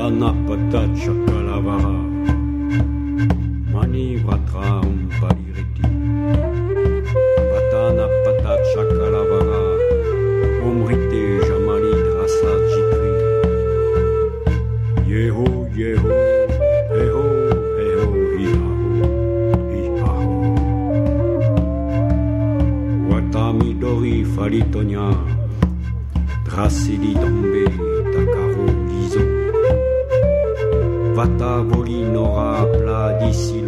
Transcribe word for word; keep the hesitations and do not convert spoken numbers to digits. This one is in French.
Vatana patat chakalavara Mani vatra umpalireti Vatana patat chakalavara Omrite jamali drasa chitri Yeho yeho Eho eho hihaho Hihaho Watami dori falitonya Drasili dambe Takaro lizo Vata voli nora pla d'ici